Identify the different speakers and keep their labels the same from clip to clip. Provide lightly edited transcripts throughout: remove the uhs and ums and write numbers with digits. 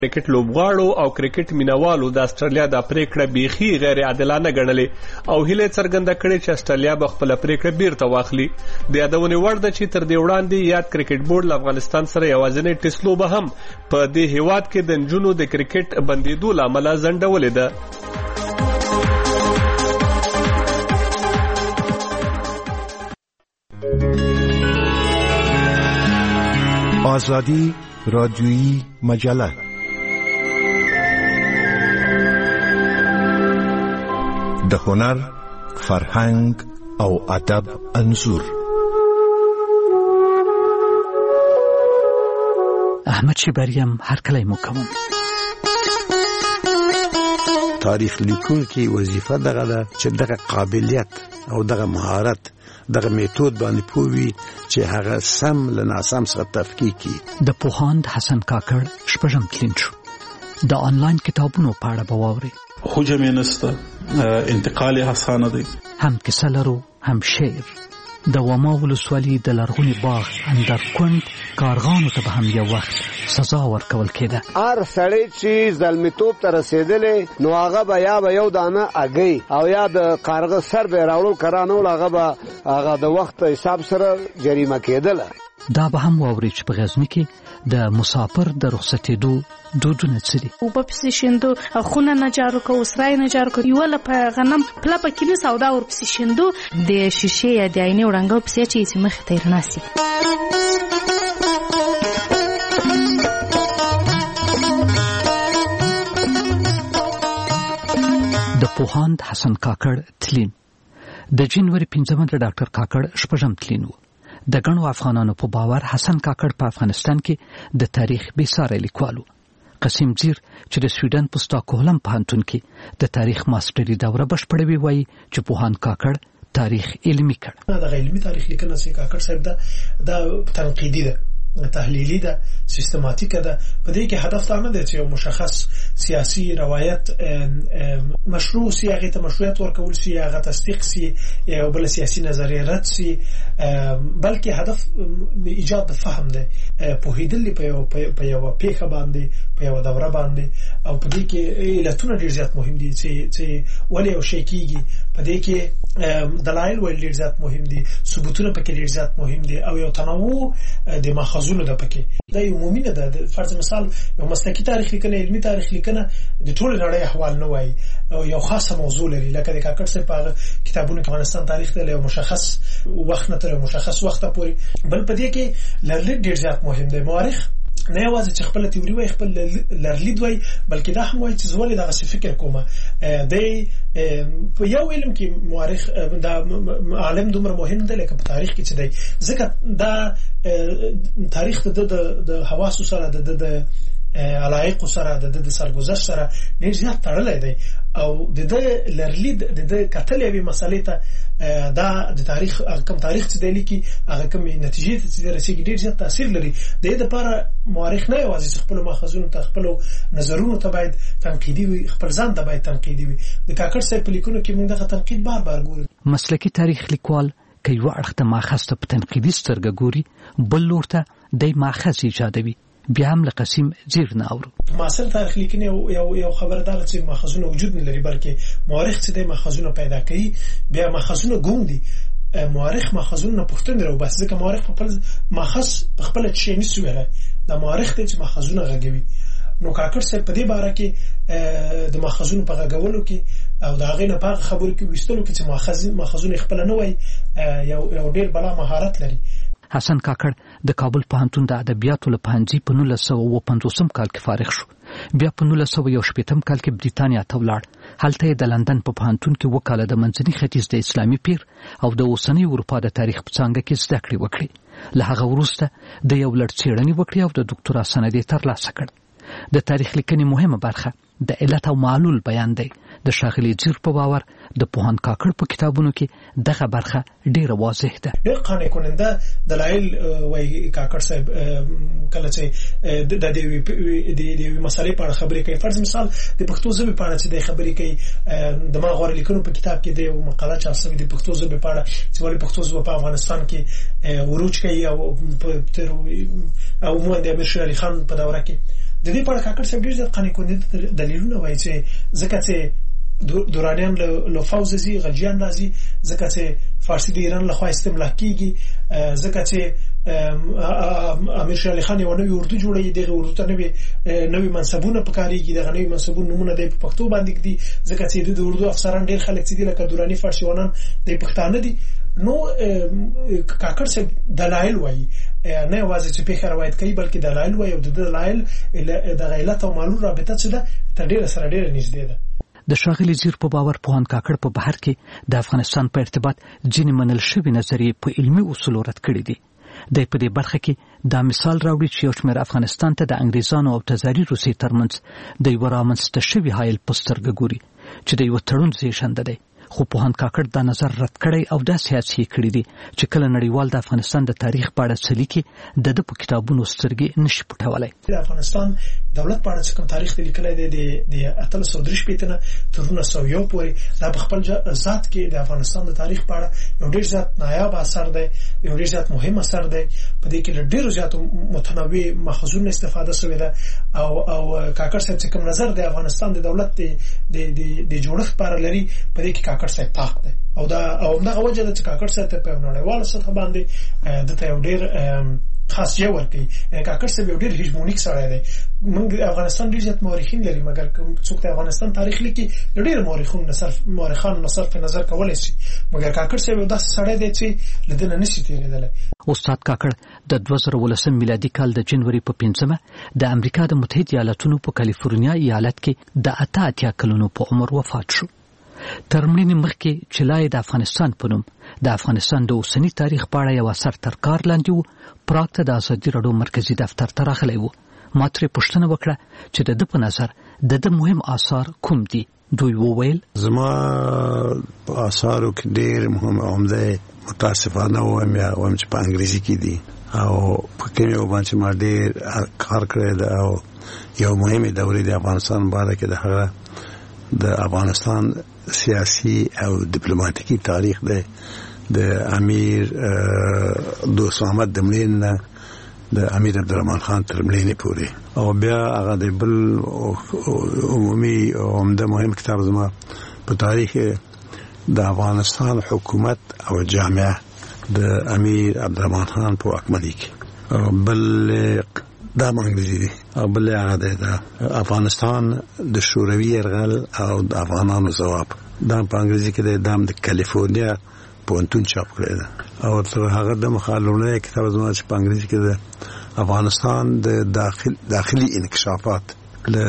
Speaker 1: کرکټ لوبغاړو او کرکټ مینوالو د استرالیا د پریکړه بیخي غیر عادلانه ګڼلې او هیله څرګنده کړې چې استرالیا به خپل پریکړه بیرته واخلي. د یادونې وړ ده چې تر دې وړاندې یاد کرکټ بورډ له افغانستان سره یوازینی ټیسټ لوبه هم په دې هیواد کې د نجونو د کرکټ بندیدو له امله ځنډولې ده.
Speaker 2: آزادی رادیویی مجله د هنر، فرهنګ او ادب انځور.
Speaker 3: احمد شبریم هرکلی مو کوم.
Speaker 4: تاریخ لیکونکي وظیفه دغه ده چې دغه قابلیت او دغه مهارت دغه میتود باندې پوي چې هغه سم له ناسم څخه تفکیک کی.
Speaker 3: د پوهاند حسن کاکړ شپږم تلین شو. د آنلاین کتابونو په اړه به واورئ.
Speaker 5: حجم یې نشته، انتقال یې اسانه دی.
Speaker 3: هم کیسه لرو، هم شعر. د وما ولسوالي د لرغوني باغ اندرکوند کارغانو ته به هم یو وخت سزا ورکول کېده.
Speaker 6: هر سړی چې ظلمتوب ته رسېدلی نو هغه به یا به یو دانه اګی او یا د کارغه سر به راوړل کرانول، هغه د وخت حساب سره جریمه کېدله.
Speaker 3: دا به هم واوري چې په غزني کې د مسافر د رخصتېدو دودونه څه دي.
Speaker 7: اوبه پسې شیندو، خونه نه جارو کوو، سرای نه جارو کوو، یوه لپه غنم پله پکې نیسو او دا ورپسې شیندو. د شیشې یا د آینې وړانګه پسې اچوي چې مخې ته یې رڼا سي. د پوهاند حسن کاکړ تلین. د جنوري 5 د ډاکټر کاکړ شپږم تلین و. د ګڼو افغانانو په باور حسن کاکړ په افغانستان کې د تاریخ بېساری لیکوالو. قسیم زیر چې د سویډن په ستاکهولم پوهنتون کې د تاریخ ماستري دوره بشپړوي وایي چې پوهاند کاکړ تاریخ علمي کړ.
Speaker 8: دا علمي تاریخ لیکنه چې کاکړ صاحب دا تنقیدي ده، تحلیلی ده، سیستماتیک ده. په دې کې هدف دا نه دی چې یو مشخص سیاسي روایت مشروع سی، هغه ته مشروعیت ورکول سی، هغه تصدیق سی، یا بل سیاسي نظریه رد سی، بلکې هدف ایجاد د فهم ده، پوهیدل په یو پیښه باندې، په یو دوره باندې. او په دې کې علتونه ډیر زیات مهم دي چې ولې یو شی کیږي. په دې کې دلایل ولې ډیر زیات مهم دي، ثبوتونه پکې ډیر زیات مهم دي، او یو تنوع د ماخذونو ده پکې. دا یو عمومي نه ده. فرض مثال یو مسلکي تاریخ لیکنه، علمي تاریخ لیکنه د ټول نړۍ احوال نه وایي او یو خاصه موضوع لري. لکه د کاکړ صاحب په کتابونو کې افغانستان تاریخ ته یو مشخص وخت نه تر مشخص وخت پورې. بل په دې کې لرلید ډیر زیات مهم دی. مورخ نه یوازې چې خپل تیوري وایي، خپل لرلید وایي، بلکې دا هم وایي چې زولې دغه فکر کومه. د په یو علم کې مورخ دا عالم دومره مهم دی لکه په تاریخ کې چې دی، ځکه دا تاریخ د حواسو سره، د علایق سره، د سرګذشت سره ډیر زیات تړلی دی. او د لرلید د کتل یوې مسلې ته دا د تاریخ کوم تاریخ چې دی لیکي، هغه کوم نتیجې ته چې رسېږي ډیر زیات تاثیر لري. د دې لپاره مورخ نه یوازې خپل ماخذونو ته، خپل نظرونو ته باید تنقیدي وي، خپل ځان ته باید تنقیدي وي. د کاکړ صاحب په لیکنو کې موږ دغه تنقید بار بار ګورو.
Speaker 3: مسلکي تاریخ لیکوال که یو اړخ ته ماخذ ته په تنقیدي سترګه ګوري، بل لور ته د ماخذ ایجادوي. بیا هم له قسیم زیر نه اورو.
Speaker 8: معاصر تاریخ لیکنه یو خبردار چې ماخذونه وجود نه لري، بلکې مورخ چې د ماخذونه پیدا کوي، بیا ماخذونه ګوم دي. مورخ ماخذونه پوښتنه راو بس، ځکه مورخ په خپل ماخذ په خپل شي نشي ویلای. دا مورخ ته چې ماخذونه غږوي. نو کاکړ صاحب په دې باره کې د ماخذونو په غږولو کې او د هغې نه په خبرو کې ویستلو کې چې ماخذونه خپل نه وایي، یو ډېر بلا مهارت لري.
Speaker 3: حسن کاکړ د کابل پوهنتون د ادبیاتو له پوهنځي په 1950 کال کې فارغ شو. بیا په 1960 کال کې بریتانیا ته ولاړ. هلته یې د لندن په پوهنتون کې وکاله د منځني ختیځ د اسلامي پیر او د اوسنۍ اروپا د تاریخ په څانګه کې زده کړې وکړې. له هغه وروسته د یو لړ څېړنې وکړې او د ډاکټرا سند یې ترلاسه کړ. د تاریخ لیکنې مهمه برخه د علت او معلول بیان دی. د ښاغلي زیر په باور د پوهاند کاکړ په کتابونو کې دغه برخه ډیره واضح ده.
Speaker 8: ډېر قانع کننده دلایل وایي کاکړ صاحب کله چې د دې مسالې په اړه خبرې کوي. فرض مثال د پښتو ژبې په اړه چې د خبرې کوي، د ما غوړ لیکنو په کتاب کې د یو مقاله چاپ شوې د پښتو ژبې په اړه چې ولې پښتو ژبه په افغانستان کې عروج کوي او مو د امیر شیر علي خان په دوره کې د دې په اړه کاکړ صاحب ډېر ځله قانع کوونکي دلیلونه وایي چې ځکه چې دورانیان له فوز زی غلجیان راځي، ځکه چې فارسی د ایران له خوا استملاک کیږي، ځکه چې امیر شیر علي خان یو نوې اردو جوړوي، دغه اردو ته نوې منصبونه پکاريږي، دغه نوې منصبونه نمونه د پښتو باندې دي، ځکه چې د اردو افسران ډېر خلک چې دي لکه دورانی فارسیوانان د پښتانه دي. نو کاکړ صاحب دلایل وایي، نه یوازې چې پیښه روایت کوي بلکې دلایل وایي، او د دلایل د علت او معلول رابطه چې ده تر ډېره سره ډېره نږدې ده.
Speaker 3: د ښاغلي زیر په باور پوهاند کاکړ په بهر کې د افغانستان په ارتباط ځینې منل شوي نظریې په علمي اصولو رد کړي دي. د په دې برخه کې دا مثال راوړي چې یو شمېر افغانستان ته د انګریزانو او تزاري روسیې ترمنځ د یو رامنځته شوي حایل په سترګه ګوري چې د یو تړون زیږنده دی. خو پوهاند کاکړ دا نظر رد کړی او دا سیاسي کړی دي چې کله نړیوال د افغانستان د تاریخ په اړه څه لیکي د په کتابونو سترګې نشي پټولای.
Speaker 8: د افغانستان دولت په اړه چې کوم تاریخ لیکلی دی د 1803 نه تر 1901 پورې، دا په خپل ذات کې د افغانستان د تاریخ په اړه یو ډېر زیات نایاب اثر دی، یو ډېر زیات مهم اثر دی. په دې کې له ډېرو زیاتو متنوع ماخذونو استفاده شوې ده، او کاکړ صاحب چې کوم نظر د افغانستان د دولت د جوړښت په اړه لري، په دې کې کاکړ صاحب پاک دی. او دا وجه ده چې کاکړ صاحب ته په نړیواله سطح باندې دته یو ډېر خاص ځای ورکوي. کاکړ صاحب یو ډېر هیجمونیک سړی دی. موږ افغانستان ډېر زیات مورخین لري، مګر څوک د افغانستان تاریخ لیکي ډېر مورخان صرف نظر کولی شي، مګر کاکړ صاحب یو داسې سړی دی چې له ده نه نشي تېرېدلی.
Speaker 3: استاد کاکړ د 2018 میلادي کال د جنوري په 5مه د امریکا د متحده ایالاتونو په کالیفورنیا ایالت کې د 88 کلونو په عمر وفات شو. تر مړینې مخکې چې لای د افغانستان په نوم د افغانستان د اوسنی تاریخ په اړه یو اثر تر کار لاندې و، پراګ ته د ازادي راډیو مرکزی دفتر ته راغلی و. ما ترې پوښتنه وکړه چې د ده په نظر د مهم آثار کوم دي. دوی وویل
Speaker 4: زما په آثارو کې ډېر مهم عمده متاسفانه وایم چې په انګریزي کې دي، او په کومه باندې ما ډېر کار کړی دی، او یو مهمه دورې د افغانستان باره کې د هغه د افغانستان سیاسي او ډیپلوماټیکي تاریخ دی د امیر دوست محمد د مړینې نه د امیر عبدالرحمن خان تر مړینې پورې، او بیا هغه د بل عمومي عمده مهم کتاب زما په تاریخ د افغانستان حکومت او جامعه د امیر عبدالرحمن خان په واکمنۍ کې، بل دا انګریزي دی، او بل هغه د افغانستان د شوروي یرغل او د افغانانو ځواب، دا په انګریزي کې د کالیفورنیا پوهنتون چاپ کړی دی. او تر هغه د مخالفونه کتاب زما چې په انګریزي کې د افغانستان د داخلي انکشافات له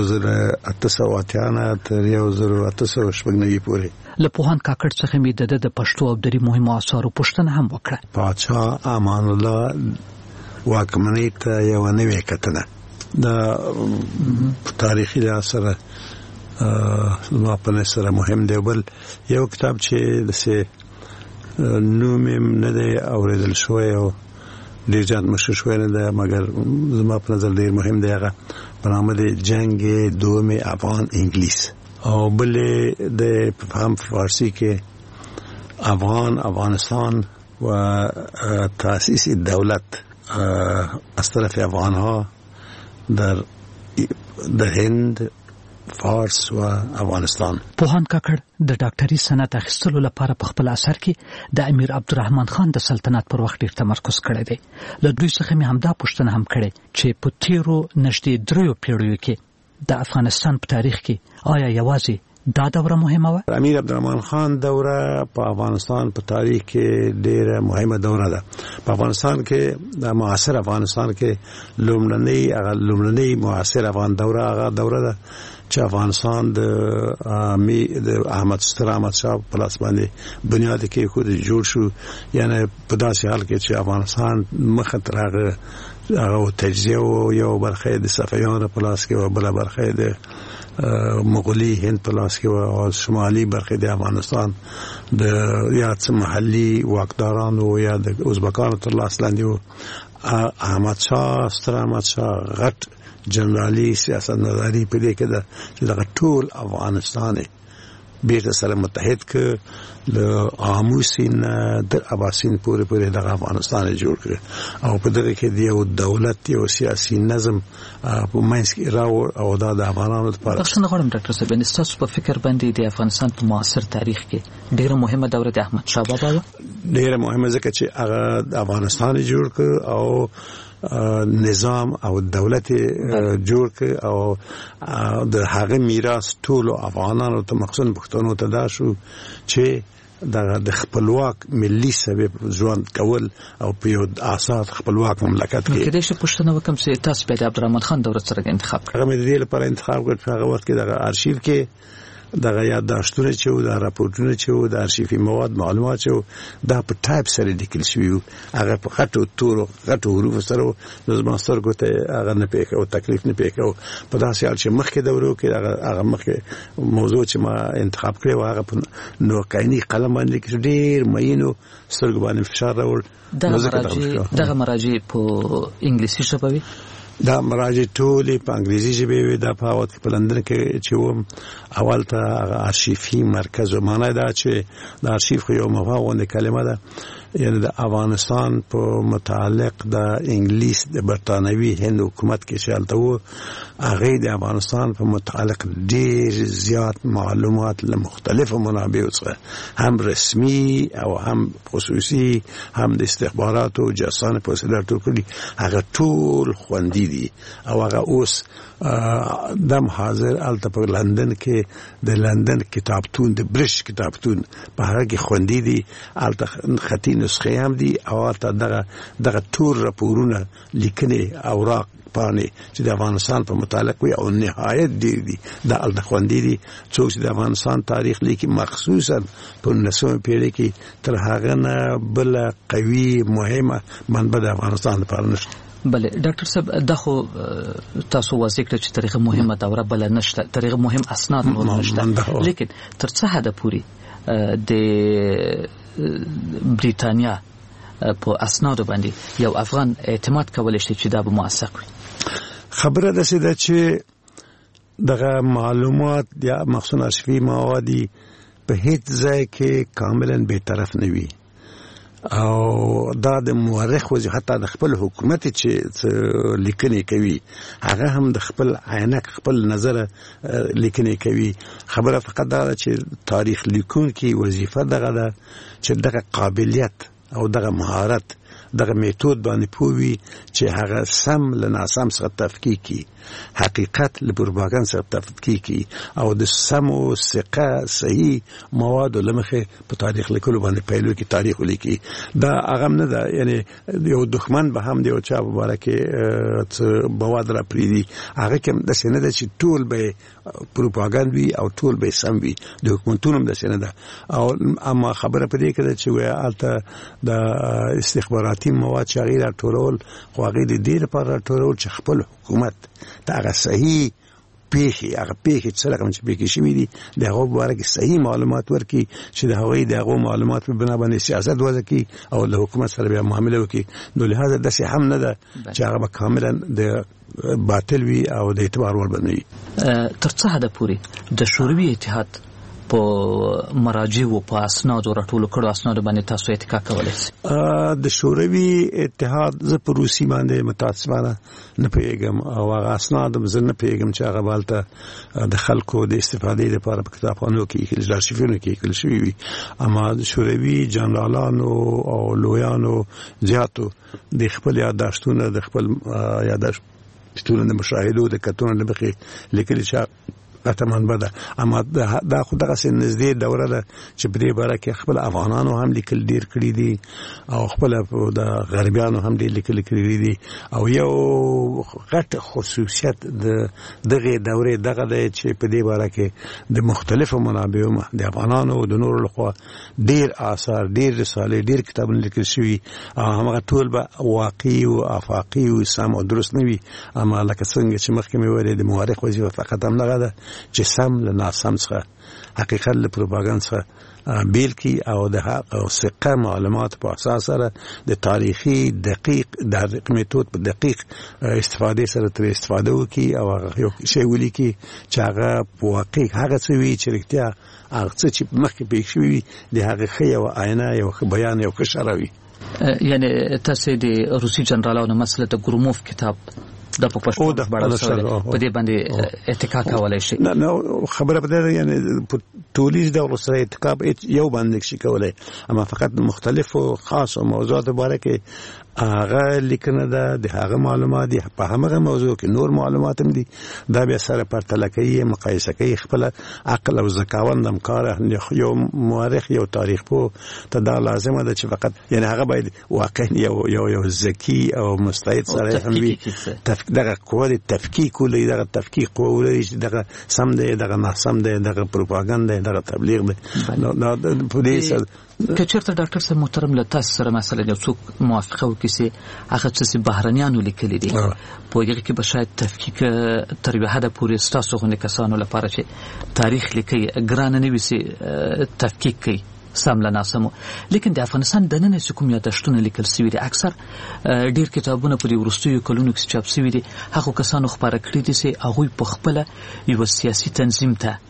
Speaker 4: 1880 تر 1890 پورې.
Speaker 3: له پوهاند کاکړ څخه مې د پښتو او دري مهمو آثارو پوښتنه هم وکړه.
Speaker 4: پاچا امان الله واکمنۍ ته یو نوې کتنه د تاریخي لحاظ سره زما په نظر سره مهم دی. بل یو کتاب چې داسې نوم یې نه دی اورېدل شوی او ډېر زیات مشهور شوی نه دی، مګر زما په نظر ډېر مهم دی. هغه په نامه دی جنگ دوم افغان انګلیس، او بل د هم فارسی کې افغانستان و تأسیس دولت از طرف افغانها در هند، فارس و افغانستان.
Speaker 3: پوهاند کاکړ د ډاکټري سند اخیستلو لپاره په خپل اثر کې د امیر عبدالرحمن خان د سلطنت پر وخت ډېر تمرکز کړی دی. له دوی څخه مې همدا پوښتنه هم کړې چې په تیرو نږدې 3 پیړیو کې د افغانستان په تاریخ کې آیا یوازې دا دوره مهمه وه؟
Speaker 4: امیر عبدالرحمن خان دوره په افغانستان په تاریخ کې ډېره مهمه دوره ده. په افغانستان کې د معاصر افغانستان کې لومړنۍ معاصر افغان دوره هغه دوره ده چې افغانستان د احمد شاه په لاس باندې بنیاد کې خود جوړ شو. یعنی په داسې حال کې چې افغانستان مخه تر هغه تجزیه او یو برخه د صفویانو په لاس کې او بل برخه د مغولي هند په لاس کې او شمالي برخه د افغانستان د یا څه محلي واکدارانو یا د ازبکانو تر لاس لاندې و. احمد شاه غټ جنرالي سیاست نظری په دې کې ده چې دغه ټول افغانستان بیرته سره متحد ک له آموسین در اباسین پورې د افغانستان جوړ کړ او په دغه کې د دولت یو سیاسي نظم په منځ کې راو او د افغانانو لپاره.
Speaker 3: څنګه غواړم ډاکټر صاحب ان تاسو په فکر باندې د افغانستان په معاصر تاریخ کې ډیره مهمه دوره د احمد شاه بابا
Speaker 4: ډیره مهمه ځکه چې هغه د افغانستان جوړ کړ او نظام او دولت جوړ کړ او د هغه میراث ټول افغانانو ته مخصوص پښتنو ته دا شو چې د خپلواک ملي سبب ژوند کول او په یو آزاد خپلواک مملکت کې.
Speaker 3: کله چې پښتنو وکم چې تاسو په عبدالرحمن خان دوره سره انتخاب کړ.
Speaker 4: هغه مې د دې لپاره انتخاب کړ چې هغه وخت کې د ارشیف کې دغه یادداشتونه چې و د راپورټونه چې و د ارشیفي مواد معلومات چې و دا په ټایپ سره لیکل شوي وو. هغه په غټو حروفو سره د زما سترګو ته هغه نه پیښ او تکلیف نه پیښ او په داسې حال چې مخکې دورو کې هغه مخکې موضوع چې ما انتخاب کړی و هغه په نوکایني قلم باندې لیکل ډېر مینو سترګو باندې فشار راوړ.
Speaker 3: دغه مراجع په انګلیسي ژبه وي.
Speaker 4: دا مراجع ټولې په انګریزي ژبه وي. دا په وخت په لندن کې چې و اول ته ارشیفي مرکز و معنی دا چې د ارشیف خو یو مفهوم کلمه ده یعنی د افغانستان په متعلق د انګلیس د برتانوي هند حکومت کې شالته وو هغه د افغانستان په متعلق ډېر زیات معلومات له مختلفو منابعو څخه هم رسمي او هم خصوصي هم د استخباراتو او جاسوسانو په وسیله ټولې هغه ټول خوندي دي او هغه اوس دم حاضر الته په لندن کې د لندن کتابتون د برش کتابتون په هغه کې خوندي دي الته خطي نسخه هم دي او الته دغه ټول راپورونه لیکنې اوراق پانه چې د افغانستان په متعلق وي او نهایت دي د الته خوندي دي څوک چې د افغانستان تاریخ لیکي مخصوصا په 19 پیړۍ کې تر هغه نه بل قوي مهمه منبع د افغانستان لپاره نشته.
Speaker 3: بله ډاکټر صاحب دا خو تاسو واضح کړ چې تاریخ مهمه دوره بل نشته تاریخ مهم اسناد نور نشته لیکن تر څه حد پورې د بریتانیا په اسناد باندې یو افغان اعتماد کولای شي چې دا به موثق وي.
Speaker 4: خبره ده چې دغه معلومات یا مخصوص ارشیفي مواد په هیڅ ځای کې کاملا به طرف نه وي او دا د مورخ وجه حتی د خپل حکومت چې لیکنې کوي هغه هم د خپل عینک خپل نظر لیکنې کوي. خبره فقط دا چې تاریخ لیکونکي وظیفه دغه ده چې دغه قابلیت او دغه مهارت دغه میتود باندې پوي چې هغه سم له ناسم سره تفکیک کی حقیقت له پروپاګاندا سره تفکیک کی او د سم او ثقه صحیح مواد لمخه په تاریخ لیکلو باندې پیلو کې تاریخ لیکي. دا هغه نه ده یعنی یو دښمن به هم دی او چا مبارکه مواد را پریدي هغه کوم د سینه ده چې ټول به پروپاګاندا وي او ټول به سم وي د حکومتونو د سینه ده او اما خبره پدې کې ده چې وایالته د استخباراتي مواد چې غیر ټولول خو هغه د دې لپاره ټولول چې خپل حکومت دا هغه صحیح پیښې چې څنګه چې پیښې شوې دي د هغه مبارک صحیح معلومات ورکړي چې د هغه معلومات په بنا باندې سیاست وځي او له حکومت سره بیا معامله وکړي. نو لهدا د څه هم نه ده چې هغه کاملا د باطل وي او د اعتبار وړ بنوي.
Speaker 3: تر څه حد پورې د شوروي اتحاد په مراجع او په اسناد راټول کړو اسناد باندې تاسو اتکا کولای شئ؟
Speaker 4: د شوروي اتحاد ز په روسي باندې متاسفانه نه پیګم او هغه اسناد زه نه پیګم چې هغه بالته د خلکو د استفادې لپاره په کتابخانو کې د ارشیفونو کې کول شوی وي. اما د شوروي جنرالانو او لویانو زیاتو د خپل یادداشتونه د خپل یادداشتونه د مشاهدو د کتونو لپاره لیکل شي اتمن بده. اما دا خو دغه نږدې دوره ده چې په دې باره کې خپل افغانانو هم لیکل ډیر کړی دي او خپل د غربیانو هم ډیر لیکل کړی دي او یو غټ خصوصیت د دغه دوره دغه ده چې په دې باره کې د مختلفو منابعو د افغانانو او د نورو لخوا ډیر آثار ډیر رسالې ډیر کتابونه لیکل شوي هغه ټول به واقعي او افاقي او سم او درست نه وي. اما لکه څنګه چې مخکې مې ویل د مورخ وظیفه فقط هم نه ده چې سم له ناسم څخه حقیقت له پروپاګاندا څخه بیل کی او د حق او ثقه معلومات په اساس سره د تاریخي دقیق میتود په دقیق استفاده سره تر استفاده وکي او یو شی ولیکي چې هغه واقعي هغه څه وی چې رښتیا هغه څه چې مخکې پېښ شوی د هغه خي او عینه یو بیان یو کشروي.
Speaker 3: یعنی تاسو د روسي جنرالانو مسله د ګروموف کتاب د په پښتو په دې باندې اتکا کولای شي؟
Speaker 4: نه خبره بده، یعنی ټولیز د سره اتکا یو باندې شي کولای، اما فقط مختلف او خاص او موضوعات مبارکه هغه لیکنه ده د هغه معلومات دي په هغه موضوع کې نور معلومات هم دي، دا بیا سره پرتله کوي، مقایسه کوي، خپل عقل او ذکاوند هم کار. یو مورخ یو تاریخ پوه ته دا لازمه ده چې فقط یعنی هغه باید واقعا یو ذکی او مستعد سره هم وي، دغه قوه د تفکیک ولري، دغه تفکیک قوه ولري چې دغه سم دی، دغه ناسم دی، دغه پروپاګاندا، دغه تبلیغ دی. نو په دې
Speaker 3: که چېرته ډاکټر صاحب محترم له تاسو سره مثلا یو څوک موافقه وکړي چې هغه څه بهرنیانو لیکلي دي په هغه کې به شاید تفکیک تر یوه حده پورې ستاسو غوندې کسانو لپاره چې تاریخ لیکي ګرانه نه وي چې تفکیک کوي سم له ناسمو، لیکن د افغانستان دننه چې کوم یادښتونه لیکل سوي دي اکثر ډېر کتابونه په دې وروستیو کلونو کې چاپ سوي دي هغو کسانو خپاره کړي دي چې هغوی په خپله یوه سیاسي تنظیم ته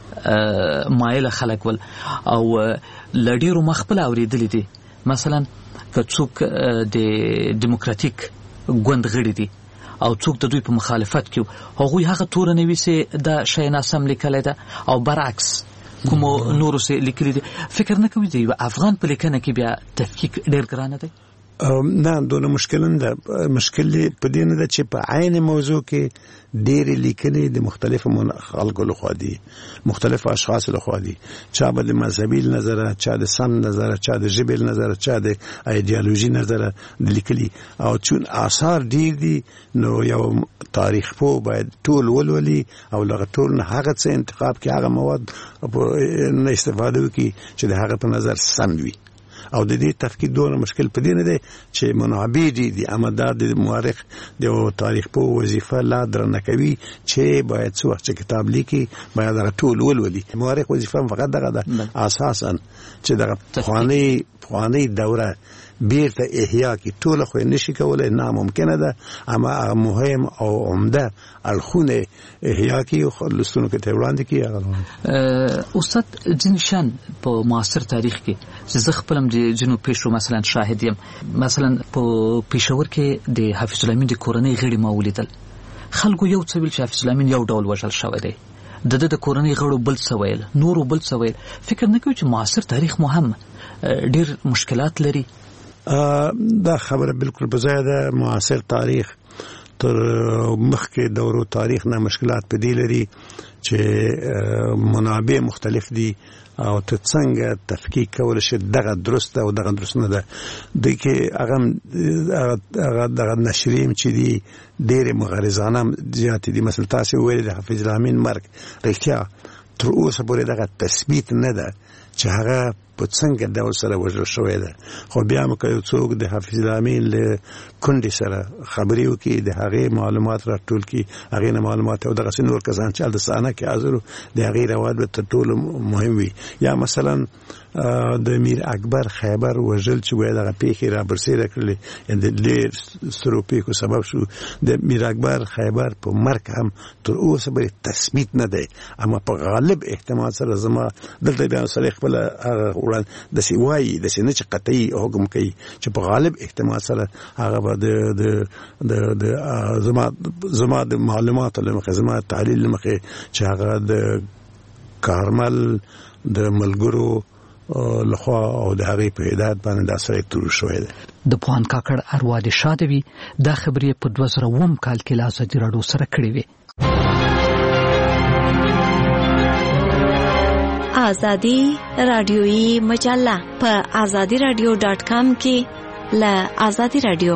Speaker 3: مایل خلک ول او لډیرو مخبل اوریدل دي. مثلا که څوک د دیموکراتیک ګوند غړي دي او څوک د دوی په مخالفت کې هغوی هغه تور نه وي چې دا شی ناسم لیکلی ده او برعکس کوم نورو چې لیکلي دي. فکر نه کوي چې افغان په لیکنه کې بیا تفکیک ډېر ګرانه دی؟
Speaker 4: نه دونه مشکل نه ده. مشکل په دې نه ده چې په عین موضوع کې ډېرې لیکنې د مختلفو خلکو لخوا دي، مختلفو اشخاصو لخوا دي، چا به د مذهبي نظره، چا د سم نظره، چا د ژبې نظره، چا د ایدیالوژي نظره لیکلي، او چون آثار ډېر دي نو یو تاریخ پوه باید ټول ولولي او له ټول نه هغه څه انتخاب کړي، هغه مواد نه استفاده وکړي چې د هغه په نظر سم وي. او د دې تفکیک دونه مشکل په دې نه دی چې منابع دي، اما دا د مورخ د تاریخ په وظیفه لا درنه کوي چې باید څو وخت کتاب لیکي باید هغه ټول ولولي. مورخ وظیفه فقط دغه ده اساسا چې دغه پخواني دوره بیرته احیا کی ټول خو نشي کولای، ناممکنه ده، اما مهم او عمده الخونه احیا کی او لستونو کې ته وړاندې کی.
Speaker 3: استاد جنشان په معاصر تاریخ کې زه خپلم د جنوب پیښو مثلا شاهد یم. مثلا په پېښور کې د حافظ الامین د کورنۍ غړي ما ولیدل، خلکو یو څه ویل چې حافظ الامین یو ډول وژل شوی دی، د کورنۍ غړو بل څه ویل، نورو بل څه ویل. فکر نه کوي چې معاصر تاریخ مهم ډېر مشکلات لري؟
Speaker 4: دا خبره بالکل بځای ده. معاصر تاریخ تر مخکې دورو تاریخ نه مشکلات په دې لري چې منابع مختلف دي او ته څنګه تفکیک کول شي دغه درست او دغه درست نه ده. د کې هغه دغه نشریم چې دي ډېر مغرضانه زیات دي. مثلا تاسو ویل د حافظ الامین مرګ رښتیا تر اوسه پورې دغه تثبیت نه ده چې هغه په څنګه ډول سره وژل شوی ده، خو بیا هم که یو څوک د حافظ الامین له کونډې سره خبرې وکړي، د هغې معلومات راټول کړي، هغې نه معلومات او دغسې نور کسان چې هلته صحنه کې حاضر وو د هغې روایت به تر ټولو مهم وي. یا مثلا د میر اکبر خیبر وژل چې وایي دغه پیښې را برسېره کړلې، د ډېر سترو پیښو سبب شو. د میر اکبر خیبر په مرګ هم تر اوسه پورې تثبیت نه دی، اما په غالب احتمال سره زما دلته بیا سړی خپله هغه داسې وایي، داسې نه چې قطعي حکم کوي، چې په غالب احتمال سره هغه به زما د معلوماتو له مخې، زما تحلیل له مخې چې هغه د کارمل د ملګرو لخوا او د هغې په هدایت باندې دا سړی تور شوی دی.
Speaker 3: د پوهاند کاکړ اروا دې شاده وي. دا خبرې په 2009 کال کې له ازادي راډیو سره کړې وې.
Speaker 9: ازادي راډیویي مجله په azadiradio.com کې له ازادي راډیو.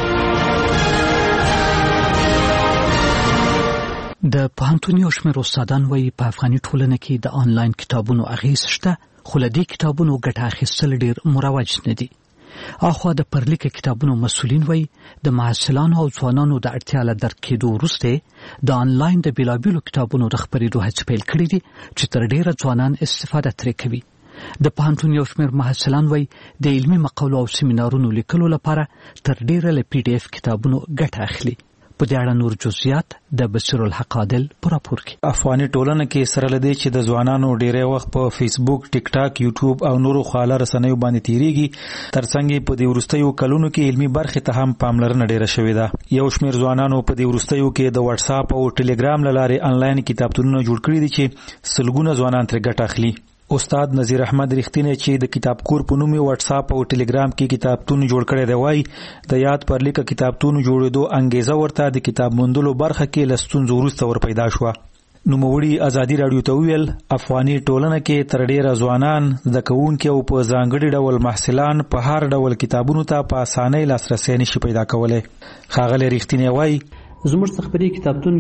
Speaker 3: د پوهنتون یو شمېر استادان وایي په افغاني ټولنه کې د آنلاین کتابونو اغېز شته، خو له دې کتابونو ګټه اخیستل ډېر مروج نه دي. اخو د پرلیک کتابونو مسؤلین وایي د محصلانو او ځوانانو د اړتیا له درک کېدو وروسته د انلاین د بیلابیلو کتابونو د خپرېدو هڅې پیل کړې دي چې تر ډیره ځوانان استفاده ترې کوي. د پوهنتون یو شمېر محصلان وایي د علمي مقالو او سیمینارونو لیکلو لپاره تر ډیره له PDF کتابونو ګټه اخلي. په دې اړه نور جزئیات د بصیر الحق عادل په راپور کې.
Speaker 10: افغاني ټولنه کې سره لدی چې د ځوانانو ډیری وخت په فیسبوک، ټیک ټاک، یوټیوب او نورو خواله رسنیو باندې تیریږي، ترڅنګ په دې وروستیو کلونو کې علمي برخې ته هم پاملرنه ډیره شوې ده. یو شمېر ځوانانو په دې وروستیو کې د واتس اپ او ټلګرام لارې انلاین کتابتونونه جوړ کړي دي چې سلګونه ځوانان ترې ګټه اخلي. استاد نذیر احمد رښتینی چې د کتابکور په نوم واتس اپ او ټلګرام کې کتابتون جوړ کړی دی، وایي د یاد پر لیک کتابتون جوړېدو انګیزه ورته د کتاب موندلو برخه کې له ستونزو وروسته ور پیدا شوه. نوموړي ازادي رادیو ته وویل افغاني ټولنه کې تر ډیره ځوانان زده کوونکي او په ځانګړي ډول محصلان په هر ډول کتابونو ته په اسانۍ لاسرسی نشي پیدا کولی. ښاغلی رښتینی وایي
Speaker 11: زموږ خبري کتابتون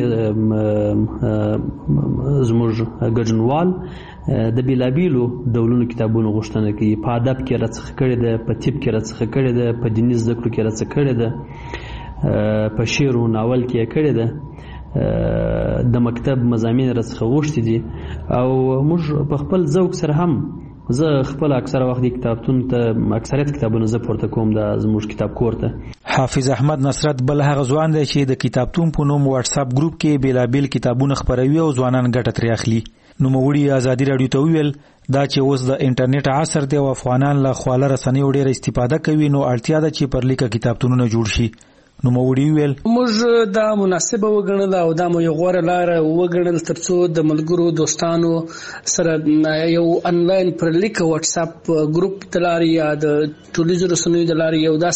Speaker 11: کې زموږ ګډونوال د بیلابیلو ډولونو کتابونو غوښتنه کوي. په ادب کې راڅخه کړی ده، په طب کې راڅخه کړی ده، په دیني زده کړو کې راڅخه کړی ده، په شعر او ناول کې کړی ده، د مکتب مضامین راڅخه غوښتي دي او موږ په خپل ذوق سره هم زه خپل اکثره وخت کتابتون ته اکثریت کتابونه زه پورته کوم د زموږ کتاب کور ته.
Speaker 10: حافظ احمد نصرت بل هغه ځوان دی چې د کتابتون په نوم واتس اپ ګروپ کې بیلابیل کتابونه خپروي او ځوانان ګټه ترې اخلي. نوموړي ازادي رادیو ته وویل دا چې اوس د انټرنیټ عصر دی او افغانان له خواله رسنیو ډېره استفاده کوي، نو اړتیا ده چې پر لیکه کتابتونونه جوړ شي. نوموړي وویل
Speaker 12: موږ دا مناسبه وګڼل او دا مو یو غوره لار وګڼل ترڅو د ملګرو دوستانو سره یو انلاین پر لیکه واتس اپ ګروپ د لارې یا د ټولنیزو رسنیو د لارې یو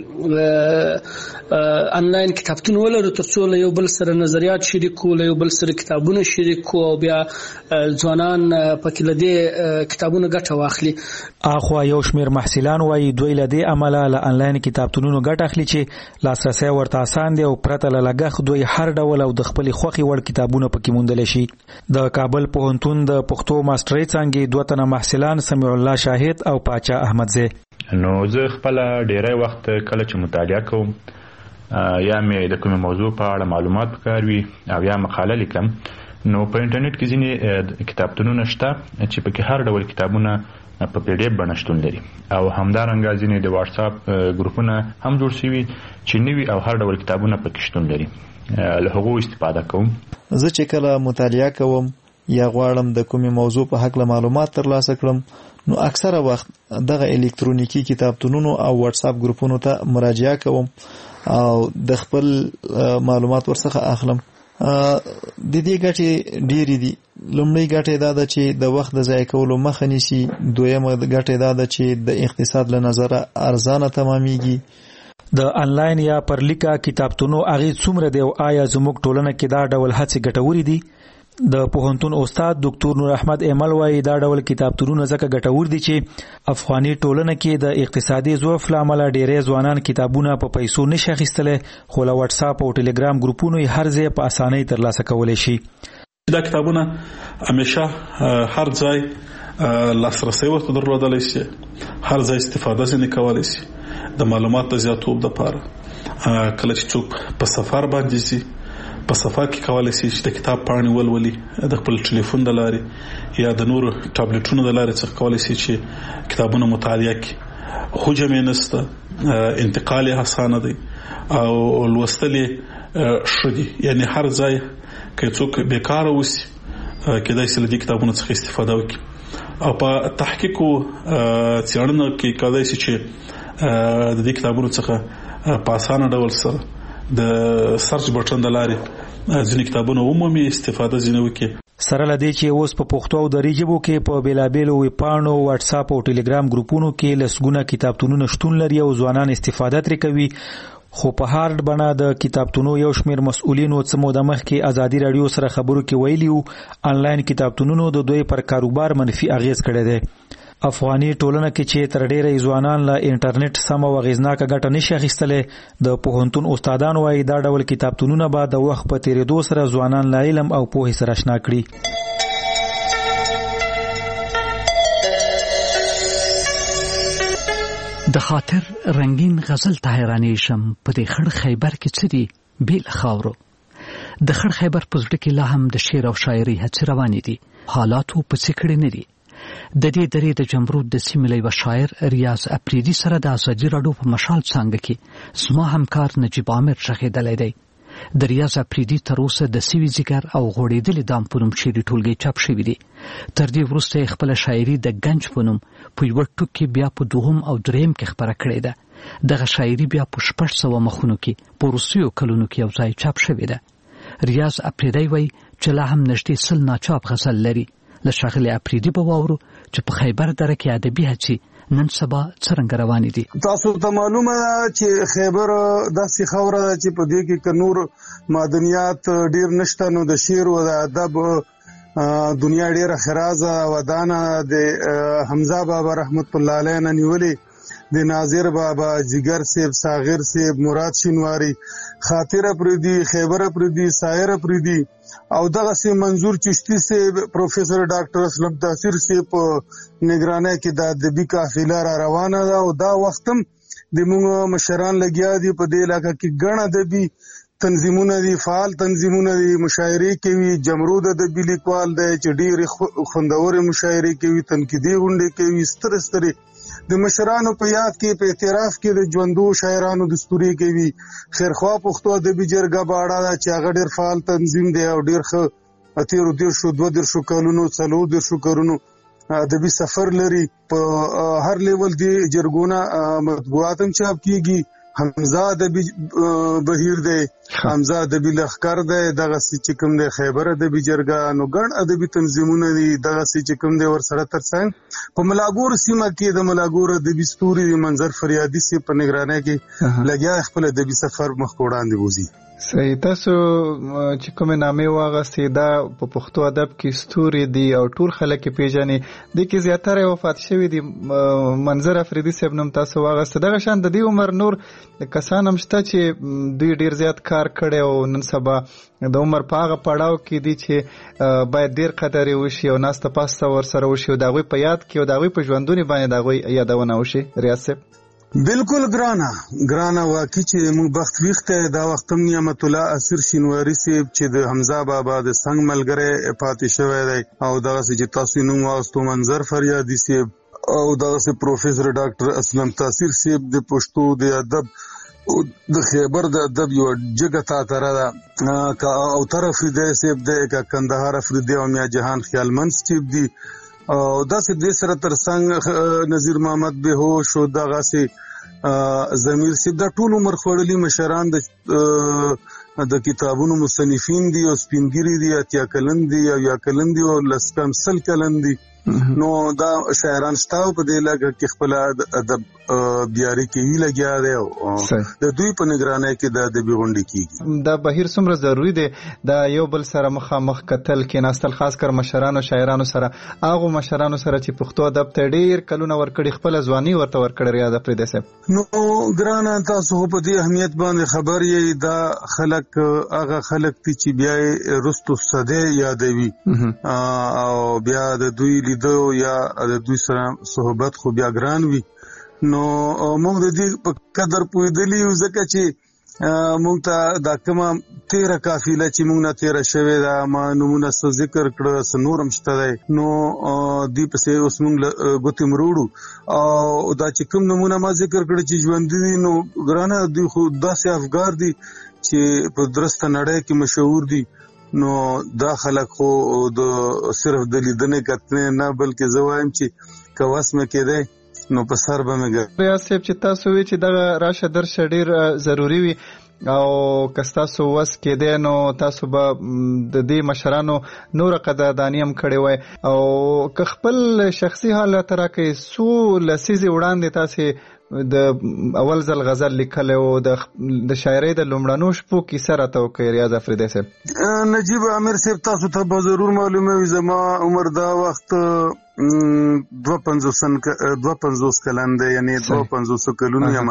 Speaker 12: داسې انلاین کتابتون ولرو ترڅو له یو بل سره نظریات شریک کړو، له یو بل سره کتابونه شریک کړو او بیا ځوانان پکې له دې کتابونو ګټه واخلي.
Speaker 10: اخوا یو شمېر محصلان وایي دوی له دې امله له انلاین کتابتونونو ګټه اخلي چې لاسرسی ورته آسان دی او پرته له لګښت دوی هر ډول او د خپلې خوښې وړ کتابونه پکې موندلی شي. د کابل پوهنتون د پښتو ماسټرۍ څانګې 2 تنه محصلان سمیع الله شاهد او پاچا احمدزی.
Speaker 13: نو زه خپل ډیری وخت کله چې مطالعه کوم یا مې د کومې موضوع په اړه معلومات پکار وي او یا مقاله لیکم، نو په انټرنیټ کې ځینې کتابتونونه شته چې پکې هر ډول کتابونه په PDF باندې شتون لري او همدارنګه ځینې د واتس اپ ګروپونه هم جوړ شوي چې نوي او هر ډول کتابونه پکې شتون لري. له هغو استفاده کوم.
Speaker 14: زه چې کله مطالعه کوم یا غواړم د کومې موضوع په حق له معلومات ترلاسه کړم، نو اکثره وخت دغه الکترونیکی کتابتونونو او واتس اپ ګروپونو ته مراجعه کوم او د خپل معلومات ورڅخه اخلم. د دې ګټې ډېرې دي. لومړی ګټه دا ده چې د وخت د ضایع کولو مخه نیسي، دویمه ګټه دا ده چې د اقتصاد له نظره ارزانه تمامېږي.
Speaker 10: د انلاین یا پر لیکه کتابتونو اغېز څومره دی او آیا زموږ ټولنه کې دا ډول هڅې ګټورې دي؟ د پوهنتون استاد ډاکټر نور احمد ایمل وایي دا ډول کتابتونونه ځکه ګټور دي چې افغاني ټولنه کې د اقتصادي ضعف له امله ډېری ځوانان کتابونه په پیسو نشي اخیستلی، خو له واتس اپ او ټلګرام ګروپونو یې هر ځای په اسانۍ ترلاسه کولی شي.
Speaker 5: دا کتابونه همیشه هر ځای لاسرسی ورته درلودلی شي، هر ځای استفاده ځینې کولی شي د معلوماتو زیاتوب دپاره. کله چې څوک په سفر باندې شي، په سفر کې کولی شي چې د کتاب پاڼې ولولي د خپل ټلیفون د لارې یا د نورو ټابلیټونو د لارې څخه کولی شي چې کتابونه مطالعه کړي. حجم یې نشته، انتقال یې اسانه دی او لوستل یې ښه دي. یعنې هر ځای که څوک بیکاره اوسي کېدای شي له دې کتابونو څخه استفاده وکړي او په تحقیق او څېړنه کې کېدای شي چې د دې کتابونو څخه په اسانه ډول سره د سرچ بټن د لارې ځینې کتابونه ومومي، استفاده ځینې وکړي.
Speaker 10: سره له دې چې اوس په پښتو او دري ژبو کې په بیلابیلو ویبپاڼو، واتس اپ او ټلګرام ګروپونو کې لسګونه کتابتونونه شتون لري او ځوانان استفاده ترې کوي، خو په هارد بڼه د کتابتونو یو شمېر مسؤلینو څه موده مخکې ازادي راډیو سره خبرو کې ویلي وو انلاین کتابتونونو د دوی پر کاروبار منفي اغېز کړی دی. افغاني ټولنه کې چې تر ډیره ځوانان له انټرنیټ سم او اغېزناکه ګټه نشي اخیستلی، د پوهنتون استادان وایي دا ډول کتابتونونه به د وخت په تېرېدو سره ځوانان له علم او پوهې سره اشنا کړي.
Speaker 3: د خاطر رنگین غزل ته حیرانې شم په دې خړ خیبر کې څه دي بې له خاورو. د خړ خیبر په زړه کې لا هم د شعر او شاعري هڅې روانې دي. حالاتو پسې کړي نه دي. د دې درې د جمرود د سیمې له یوه شاعر ریاض اپریدي سره د ازادي راډیو په مشال څانګه کې زما همکار نجیب عامر غږېدلی دی. د ریاض اپریدي تر اوسه د سوي ځیګر او غوړېدلې دام په نوم شعري ټولګې چاپ شوي دي. تر دې وروسته یې خپله شاعري د ګنج په نوم په یوه ټوک کې بیا په دوهم او درېیم کې خپره کړې ده. دغه شاعري بیا په 600 مخونو کې په وروستیو کلونو کې یو ځای چاپ شوې ده. ریاض اپریدي وایي چې لا هم نږدې 100 ناچاپ غزل لري. له ښاغلي اپریدي به واورو چې په خیبر دره کې ادبي هڅې نن سبا څرنګه روانې دي.
Speaker 15: تاسو ته معلومه ده چې خیبر داسې خاوره ده چې په دې کې که نور معدنیات ډیر نشته، نو د شعر او د ادب دنیا ډیره خرازه ودانه د حمزه بابا رحمت الله علیه نه نیولې، د ناظر بابا، جگر سیب، ساغر سیب، مراد شینواری، خاطر اپریدي، خیبر اپریدي، سایر اپریدي او دغه سي منظور چشتي سي، پروفیسور ډاکټر اسلم تاثیر سي په نگرانۍ کې د ادبي قافله را روانه ده او دا وختم د موږ مشران لګیا دي په دې علاقه کې ګڼ ادبي تنظیمونه دي، فعال تنظیمونه دي، مشاعرې کوي. جمرود ادبي لیکوال دی چې ډېر خوندورې مشاعرې کوي، تنقیدي غونډې کوي، سترې د مشرانو په یاد کې په اعتراف کې د ژوندو شاعرانو دستوري کوي. خیرخوا پښتو ادبي جرګه باړه ده چې هغه ډېر فعال تنظیم دی او ډېر ښه 13 کلونو 40 کلونو ادبي سفر لري. په هر لیول دی جرګونه مطبوعات هم چاپ کیږي. حمزه ادبي بهیر دی، حمزه ادبي لښکر دی، دغه چې کوم دی خیبر ادبي جرګه، نو ګڼ ادبي تنظیمونه دي. دغه چې کوم دی ورسره ترڅنګ په ملاګور سیمه کې د ملاګور ادبي ستوري منظر فریادي سي په نگرانۍ کې لګیا خپل ادبي سفر مخ وړاندې وځي.
Speaker 14: صحیح. تاسو چې کومه نامې واغستې دا په پښتو ادب کې ستوري دي او ټول خلک پیژني، د کې زیاتره وفات شوی دي. منظر افریدي صاحب نوم تاسو واغسته. دغه شان د دې عمر نور کسان هم شته چې دوی ډیر زیات کار کړي او نن سبا د عمر په هغه پړاو کې دي چې باید ډیر قدر وشي او ناسته پاسته ورسره وشي او دغه په یاد کې او دغه په ژوندونی باندې دغه یادونه وشي. ریاست
Speaker 15: بالکل ګرانه واقعي چې موږ بخت ویخته دا وخت نعمت الله اسیر شینواری صاحب چې د حمزه بابا د څنګ ملګری پاتې شوی دی او دغه چې تاسو نوم واستو منظر فریادي صاحب او دغه پروفیسور ډاکټر اسلم تاثیر صاحب د پښتو د ادب د خیبر د ادب یو جګه تاتره ده او طرف دې صاحب د کندهار افریدي او میا جهان خیالمن صاحب دی او داسې دې سره ترڅنګ نذیر محمد بهوش او دغه سي زمیر صاحب د ټول عمر خړلې مشران د کتابونو مصنفین دي او سپینګری دي، اتیا کلن دي او یا کلن دي او لسکم سل کلن دي. نو دا شاعران شتاو په دې لګه کې خپل ادب بیاري کوي لګیا دی او د دوی په نگرانۍ کې د ادبي غونډې کیږي.
Speaker 14: دا بهیر څومره ضروری دی دا یو بل سره مخامخ کتل کې ناستل، خاص کر مشرانو شاعرانو سره، هغه مشرانو سره چې پښتو ادب ته ډیر کلونه ورکړي، خپل ځواني ورته ورکړي. ریاض اپریدي صاحب
Speaker 15: نو ګرانه تاسو په دې اهمیت باندې خبر یې دا خلک هغه خلک چې بیا رستو صده یادوي او بیا د دوی لیدو یا د دوی سره صحبت خو بیا ګران وي. نو موږ د دې په قدر پوهېدلی یو ځکه چې موږ ته دا کومه 13 قافله چې موږ نه 13 شوې ده ما نمونه څه ذکر کړه څه نور هم شته دی. نو دوی پسې اوس موږ ګوتې مروړو او دا چې کوم نمونه ما ذکر کړه چې ژوندي دي نو ګرانه دوی خو داسې افګار دي چې په درسته نړۍ کې مشهور دي. نو دا خلک خو د صرف د لیدنې کتنې نه بلکې زه وایم چې کواس مې کېدی نو په سر به مې ګر.
Speaker 14: ریاض صاحب چې تاسو وی چې دغه راشه درشه ډیر ضروری وي او که تاسو وس کېدی نو تاسو به د دې مشرانو نور قدردانی هم کړی وای او که خپل شخصي حالت راکې سو لسیزي وړاندې تاسو د اول ځل غزل لیکل او د شاعرۍ د لومړنو شپو کیسه راته وکړي. ریاض اپریدي صاحب
Speaker 15: نجیب عامر صاحب تاسو ته به ضرور معلومه وي زما عمر دا وخت 52 کلن دی، یعنی 52 کلونو یم.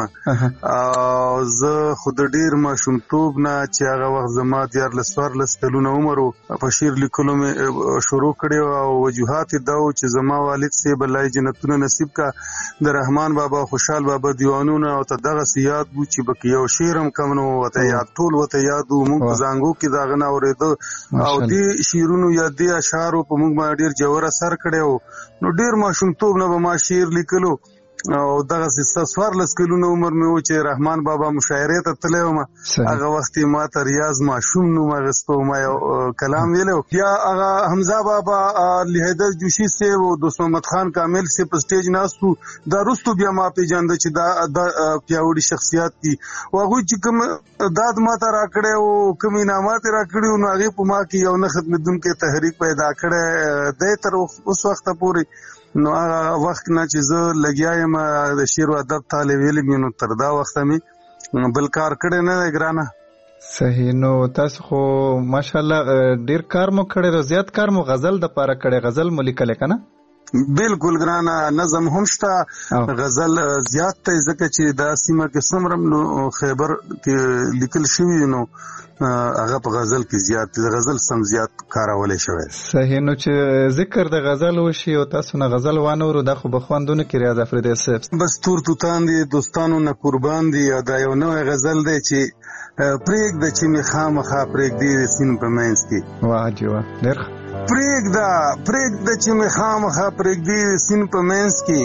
Speaker 15: زه خود ډیر ماشومتوب نه چې هغه وخت زما 14 کلونه عمر په شعر لیکلو مې شروع کړی او وجوهات دا و چې زما والد صاحب الله جنتونه نصیب کا د رحمان بابا خوشحال بابا دیوانونه او ته دغه یاد وو چې بک یو شعر هم کم نو وته یاد ټول وته یاد وو. موږ زنګو کې داغه نه اورېدو او دې شعرونو یا دې اشعار په موږ باندې ډیر جوړ اثر کړو. نو ډیر ماشومتوب نه به ما شعر لیکلو او دغه 14 کلونو عمر مې و چې رحمان بابا مشاعره ته تللی وم. هغه وخت ما ته ریاض ماشوم نوم اخیستو، ما یو کلام ویلو. یا هغه حمزه بابا، لهیدر جوشي صاحب او دوست محمد خان کامل صاحب په سټیج ناستو. دا رستو بیا ما پیژاند چې دا پیاوړي شخصیت دي او هغه چې کوم داد ما ته راکړې او کوم انعامات راکړي نو هغه په ما کې یو نه خدمتونکو تحریک پیدا کړي د تر اوس وخت پورې. نو هغه وخت نه چې زه لګیا یم د شعر او ادب طالب علم نو تر دا وخت مې بل کار کړی نه دی ګرانه.
Speaker 14: صحیح. نو تاسو خو ماشاءالله ډیر کار مو کړی، زیات کار مو غزل د پاره کړی، غزل مو لیکل کنه؟
Speaker 15: بالکل ګرانه، نظم هم شته، غزل زیات ته ځکه چې دا سیمه کې څومره نو خیبر کې لیکل شوی نو هغه په غزل کې زیات غزل سم زیات کارولې شوی.
Speaker 14: صحیح. نو چې ذکر د غزل وشي او تاسو نه غزل وانورو د خو بخواندونه کې ریاض افریدی صاحب
Speaker 15: بس تور توتان دي دوستانو نه قربان دي. دا یو نوې غزل دی چې پریک د چې می خامخا پریک دی سین په مینس کې.
Speaker 14: واه جوا ډېر
Speaker 15: پریک د چې می خامخا پریک دی سین په مینس کې.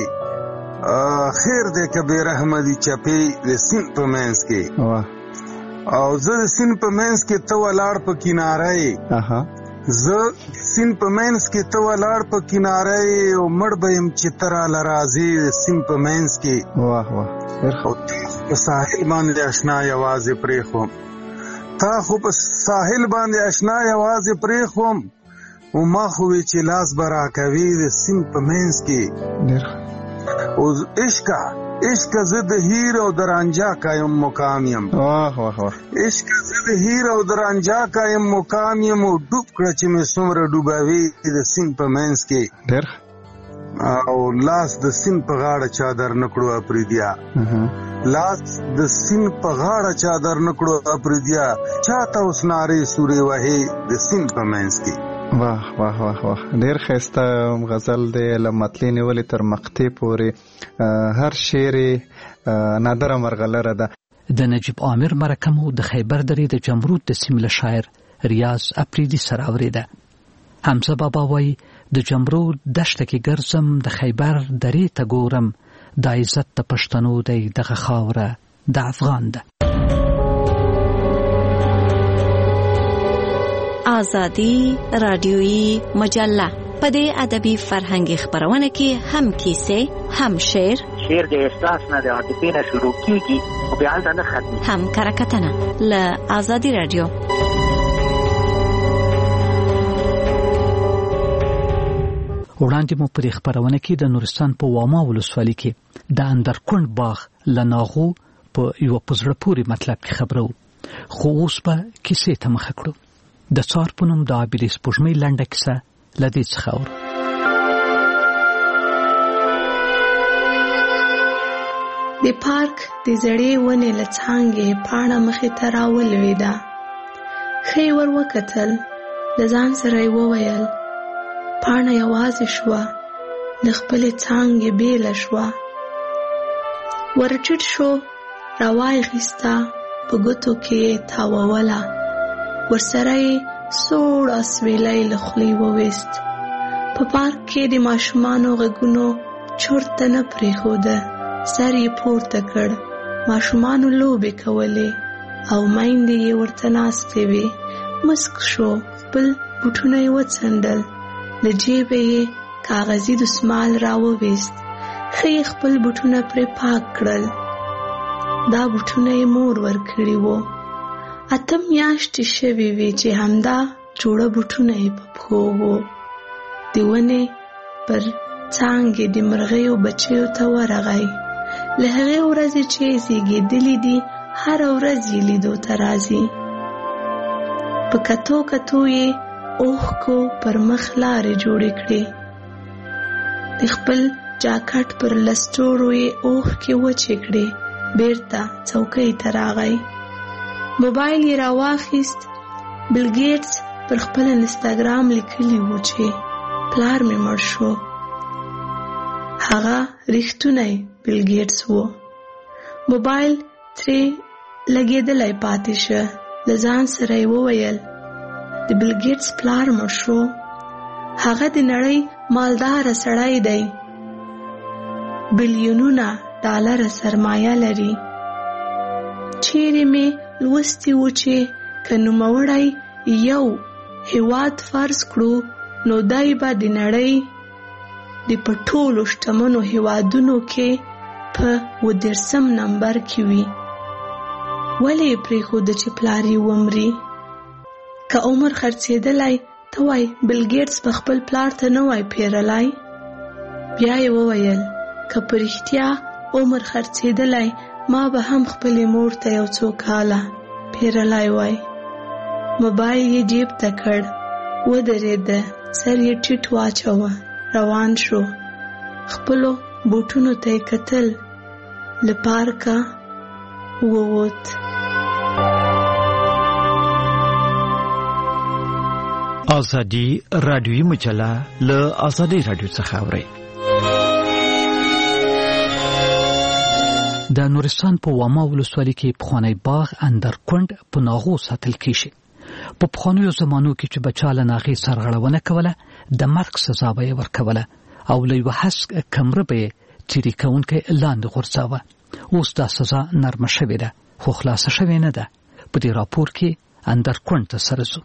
Speaker 15: خیر دې کبیر احمدی چپی د سین په مینس کې.
Speaker 14: واه.
Speaker 15: او زه سین په مینس کې تو لاړ په کیناره زه سین په مینس کې تو لاړ په کیناره او مړ بهم چې ترا لرازي سین په مینس کې.
Speaker 14: واه واه.
Speaker 15: په ساحل باندې آشنا یوازې پرې خو تا خو په ساحل باندې آشنا یوازې پرې خو او ما خو چې لاس برا کوي د سین په مینس کې. او عشق زد هیر او درانجا کایم مقام یم.
Speaker 14: واه واه واه.
Speaker 15: عشق زد هیر او درانجا کایم مقام یم او ډوب کړه چې مې څومره ډوباوي د سین په مینس کې.
Speaker 14: ډېر.
Speaker 15: او لاس د سین په غاړه چادر نکړو اپریدیا. لاس د سین په غاړه چادر نکړو اپریدیا چاته اوس نارې سورې وهي د سین په مینس کې.
Speaker 14: واه واه واه واه. ډیر ښایسته غزل دی له مطلع نیولې تر مقطع پورې هر شعر نادره مرغلره ده.
Speaker 3: د نجیب عامر مرکه مو د خیبر درې د جمرود د سیمې له شاعر ریاض اپریدي سره اورېده. حمزه بابا وایي د جمرود دشته کې ګرځم د خیبر درې ته ګورم د عزت د پښتنو دی دغه خاوره د افغان ده.
Speaker 9: آزادی رادیویی مجله په دې ادبي فرهنګي خبرونه کې هم کیسې هم شعر
Speaker 16: د احساس نه د عاطفې نه شروع کیږي او بیا نه ختمي
Speaker 9: هم کرکټنه ل آزادی رادیو.
Speaker 3: وړاندې مو په خبرونه کې د نورستان په واما ولسوالۍ کې د اندرکوند باغ لناغو په یو پزړه پوري مطلب کې خبرو، خو اوس په کیسې ته مخ کړو. د څار په نوم د عابد سپوږمۍ لنډه کیسه لدې څخه اورو.
Speaker 17: د پارک د زړې ونې له څانګې پاڼه مخې ته راولوېده. ښه یې ور وکتل، له ځان سره یې وویل پاڼه یوازې شوه، له خپلې څانګې بېله شوه. ورټیټ شو، راوایغېسته، په ګوتو کې یې تاووله. ورسره یې سوړ اسویلی له خولې وویست. په پارک کې د ماشومانو غږونو چورته نه پرېښوده. سر یې پورته کړ، ماشومانو لوبې کولې او میندې یې ورته ناستې وې. مسک شو، خپل بوټونه یې وڅنډل، له جیبه یې کاغذي دستمال راوویست. ښه یې خپل بوټونه پرې پاک کړل. دا بوټونه یې مور ورکړي وو. 8 میاشتې شوې وې چې همدا جوړه بوټونه یې په پښو وو. د ونې پر څانګې د مرغیو بچیو ته ورغی. له هغې ورځې چې زیږېدلي دي هره ورځ یې لیدو ته راځي. په کتو کتو یې اوښکو پر مخ لارې جوړې کړې. د خپل جاکټ پر لستوړو یې اوښ کې وچې کړې. بیرته څوکۍ ته راغی. موبایل یې راواخیست. بل ګیټس پر خپل انستاګرام لیکلی و چې پلار مې مړ شو. هغه ریښتونی بل ګیټس و. موبایل ترې لګېدلی پاتې شه. له ځان سره یې وویل د بل ګیټس پلار مړ شو. هغه د نړۍ مالداره سړی دی. بلیونونه ډالر سرمایه لري. چیرې مې لوستی و چې که نوموړی یو هیواد فرض کړو نو دی به د نړۍ د په ټولو شتمنو هیوادونو کې په 30 نمبر کې وي. ولې یې پرېښوده چې پلار یې ومري؟ که عمر خرڅېدلی ته وای بل ګیټس په خپل پلار ته نه وای پیرلی. بیا یې وویل که په رښتیا عمر خرڅېدلی ما به هم خپلې مور ته یو څو کاله پیرلی وای. موبایل یې جیب ته کړ. ودرېده. سر یې ټیټ واچوه. روان شو. خپلو بوټونو ته یې کتل. له پارکه ووت.
Speaker 3: ازادي رادیوي مجله له ازادي رادیو څخه اورئ. د نورستان په واما ولسوالۍ کې پخوانی باغ اندرکوند په ناغو ساتل کیږي. په پخوانیو زمانو کې چې بچاله ناغي سرغړونه کوله د مرګ سزا به ورکوله او له یو حسک کمره به تیری کوونکې لاندې غورځاوه. اوس دا سزا نرمه شوې ده خو خلاصه شوې نه ده. په دې راپور کې اندرکوند ته سره ځو.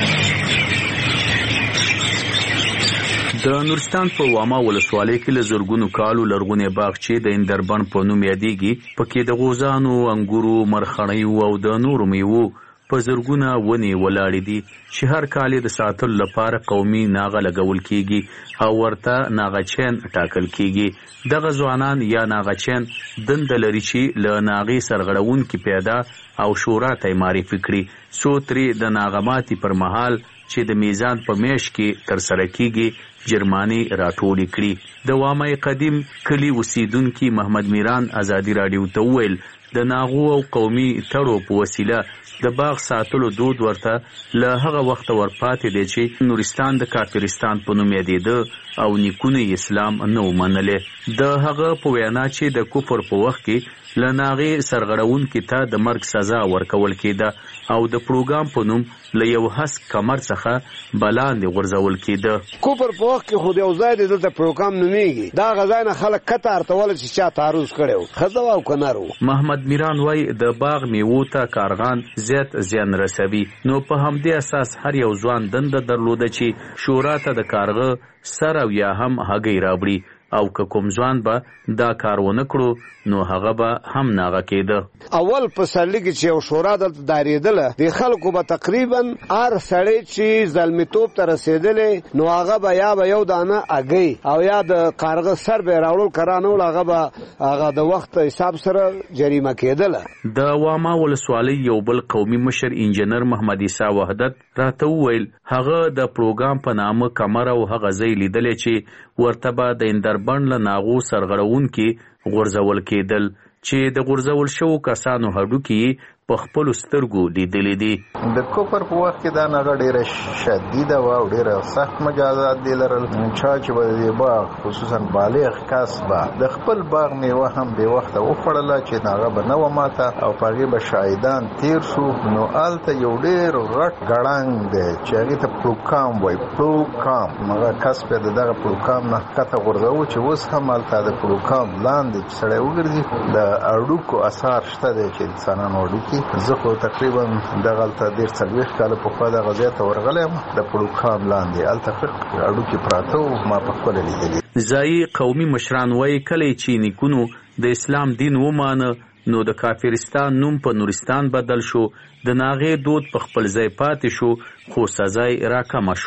Speaker 18: د نورستان په واما ولسوالۍ کې له زرګونو کالو لرغونی باغ چې د اندربن په نوم یادېږي پکې د غوزانو، انګورو، مرخڼیو او د نورو میوو په زرګونه ونې ولاړې دي چې هر کال د ساتلو لپاره قومي ناغه لګول کیږي او ورته ناغچین ټاکل کیږي. دغه ځوانان یا ناغچین دنده لري چې له ناغې سرغړونکي پیدا او شورا ته معرفي کړي څو ترې د ناغماتي پر مهال چې د میزان په میش کې ترسره کیږي جرماني راټولې کړي. د وامه قدیم کلی اوسیدونکي محمد میران ازادي رادیو ته وویل د ناغو او قومي تړو په وسیله د باغ ساتلو دود ورته له هغه وخت ورپاتې دی چې نورستان د کافرستان په نوم یادېده او نیکونه اسلام نه ومنلې. د هغه په وینا چې د کفر په وخت کې له ناغې سرغړونکي ته د مرګ سزا ورکول کېده او د پروګرام په نوم له یو حسک کمر څخه بلاندې غورځول کېده.
Speaker 6: کفر په وخت کې خو د یو ځای د دلته پروګرام نومیږي. دا غځای نه خلک کته ارتول چې چا تعرض کړو ښځه او کنر وو.
Speaker 18: محمد میران وای د باغ میوو ته کارغان زیات زیان رسوي نو په همدې اساس هر یو ځوان دنده درلوده چې شورا ته د کارغه سر او یا هم هګۍ راوړي او که کوم ځوان به دا کار ونه کړو نو هغه به هم ناغه کېده.
Speaker 6: اول په سرلی کې چې یو شورا دلته دارېدله د خلکو به تقریبا هر سړی چې زلمیتوب ته رسېدلی نو هغه به یا به یو دانه هګۍ او یا د کارغه سر به یې راوړل کرانول هغه به هغه د وخت حساب سره جریمه کېدله.
Speaker 18: د واما ولسوالۍ یو بل قومي مشر انجینر محمد عیسی وحدت راته وویل هغه د پروګرام په نامه کمر او هغه ځای لیدلی چې ورته به د اندربن له ناغو سرغړونکي غورځول کېدل چې د غورځول شوو کسانو هډوکي په خپل سترګو لیدلې دي.
Speaker 19: د کفر په وخت کې دا ناغه ډیره شدیده و او ډیره سخت مجازات دي لرل. چا چې به د باغ خصوصا بالغ کس به د خپل باغ میوه هم بې وخته وخوړله چې ناغه به نه وماته او په هغې به شاهدان تیر شو. نو هلته یو ډېر غټ ګړنګ دی چې هغې ته پلوکام وایي. پلوکام هغه کس به د دغه پلوکام نه ښکته غورځوو چې اوس هم هلته د پلوکام لاندې چې سړی وګرځي د هډوکو اثار شته دی چې انسانانو هډوکي. زه خو تقریبا دغلته 40 کاله پخوا دغه ځای ته ورغلی یم د پلوکام لاندې هلته هډوکي پراته وو ما پخپله لیدلي.
Speaker 18: ځایي قومي مشران وایي کله چې نیکونو د اسلام دین ومانه نو د کافرستان نوم په نورستان بدل شو. د ناغې دود په خپل ځای پاتې شو خو سزا یې راکمه شوه.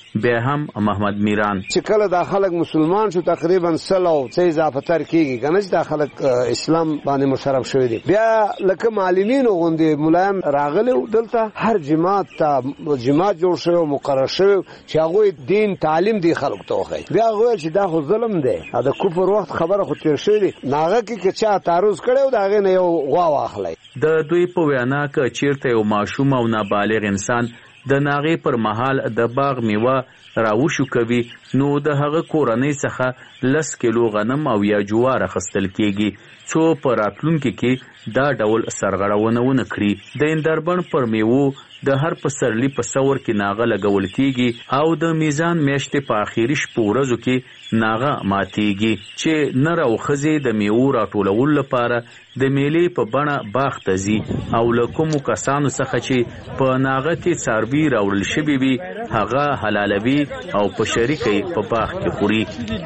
Speaker 18: بیا هم محمد میران
Speaker 6: چې کله دا خلک مسلمان شو تقریبا 100 اضافه تر کیږي کنه چې دا خلک اسلام باندې مشرف شوی دي. بیا لکه معلمین غوندې مولایان راغلي دلته هر جماعت جوړ شوی مقرر شوی چې هغه دین تعلیم دی خلکو ته وخی. بیا هغه چې دا خو ظلم دی دا کفر وخت خبره خو تیر شوی دی ناغه کې چا تعرض کړو دا غي نه یو غوا واخلای.
Speaker 18: د دوی په وینا ک چیرته یو ماشوم او نابالغ انسان د ناغې پر مهال د باغ میوه راوشو کوي نو د هغه کورنۍ څخه 10 کیلو غنم او یا جوار اخیستل کیږي څو په راتلونکي کې دا ډول سرغړونه ونه کړي. د اندربن پر میوو د هر پسرلی په څور کې ناغه لګول کیږي او د میزان میاشتې په اخیری شپو ورځو کې ناغه ماتیږي چې نر او ښځې د میوو راټولولو لپاره د میلې په بڼه باغ ته ځي او له کومو کسانو څخه چې په ناغه کې څاروي راوړل شوي وي هغه حلالوي او په شریکه په باغ کې خوري.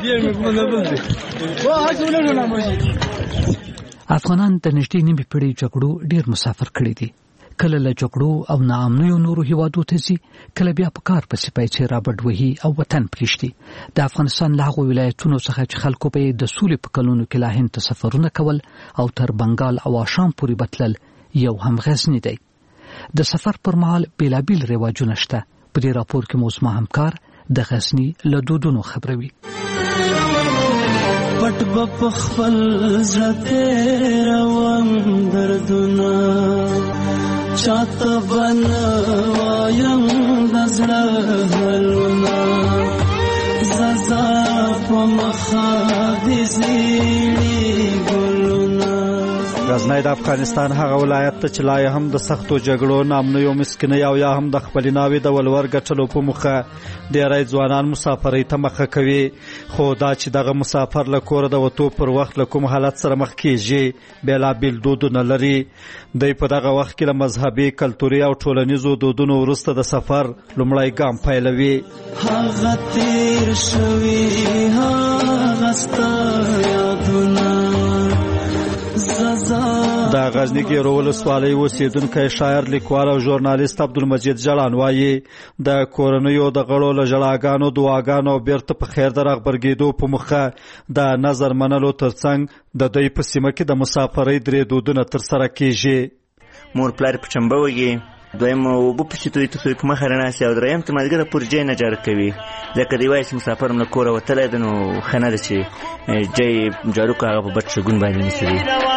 Speaker 3: افغانان د نږدې نیمې پیړۍ جګړو ډیر مسافر کړي دي. کله له جګړو او ناامنیو نورو هیوادو ته ځي کله بیا په کار پسې پای چې رابرټ وهي او وطن پریږدي. د افغانستان له هغو ولایتونو څخه چې خلکو به د سولې په کلونو کې لا هند ته سفرونه کول او تر بنګال او آشام پورې بتلل یو هم غزنی دی. د سفر پر مهال بیلابیل رواجونه شته. په دې راپور کې مو زما همکار د غزنی له دودونو خبروي.
Speaker 20: پټ په خپل زړه روان دردونه چاته بنوایم دزړه حلونه ززا په مخه دې زیړي ګلونه.
Speaker 21: غزنی د افغانستان هغه ولایت ته چې لا هم د سختو جګړو نامنیو مسکینۍ او یا هم د خپلې ناوې د ولور ګټلو په موخه ډېری ځوانان مسافرۍ ته مخه کوي. خو دا چې دغه مسافر له کوره د وتو پر وخت له کوم حالت سره مخ کیږي بېلابېل دودونه لري. دوی په دغه وخت کې له مذهبي کلتوري او ټولنیزو دودونو وروسته د سفر لومړی ګام پیلوي.
Speaker 20: هغه تیر شوي هغه ستا یادونه
Speaker 21: د غزنی ګیرو ولسوالۍ اوسیدونکی شاعر لیکوال او ژورنالیست عبدالمجید جلان وایي د کورنیو د غړو له ژړاګانو دعاګانو او بیرته په خیر د رغبرګېدو په موخه د نظر منلو ترڅنګ د دوی په سیمه کې د مسافرۍ درې دودونه ترسره کیږي.
Speaker 22: مور پلار په چمبه وږي دویم اوبه پسې توی ته څوک مخه راناسي او دریم ته مازدیګر پورې جای نه جارو کوي ځکه دی وایي چې مسافر هم له کوره وتلی ده نو ښه نه ده چې جای جارو که هغه په بد شګون باندې نیسي.